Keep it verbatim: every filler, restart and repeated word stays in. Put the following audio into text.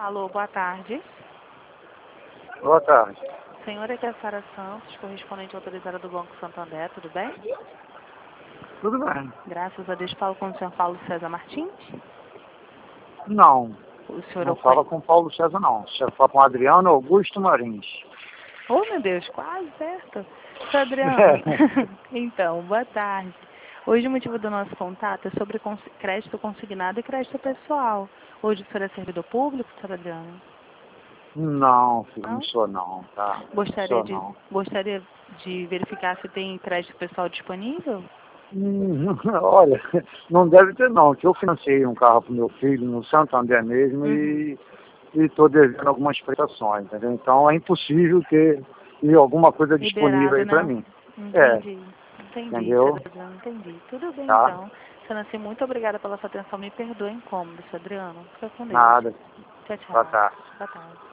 Alô, boa tarde. Boa tarde. Senhora, aqui é a Sara Santos, correspondente autorizada do Banco Santander, tudo bem? Tudo bem? Graças a Deus, falo com o senhor Paulo César Martins. Não, O senhor não o fala conhece? com Paulo César, não. Você fala com Adriano Augusto Marins. Oh, meu Deus, quase certo. Seu Adriano, É. então, boa tarde. Hoje o motivo do nosso contato é sobre cons- crédito consignado e crédito pessoal. Hoje o senhor é servidor público, senhor Adriano? Não, filho, não Não? sou não, tá? Não Gostaria sou de, não. gostaria de verificar se tem crédito pessoal disponível? Hum, olha, não deve ter não, que eu financei um carro pro meu filho no Santander mesmo Uhum. e estou devendo algumas prestações, entendeu? Então é impossível ter, ter alguma coisa disponível Liberado, aí para né? mim. É, Entendi. Entendi, entendeu? senhor Adriano, entendi. Tudo bem, Tá? então. Senhora Nancy, muito obrigada pela sua atenção. Me perdoe o incômodo, senhor Adriano. Fica com Deus. Nada. Tchau, Boa tchau. tarde. Boa tarde.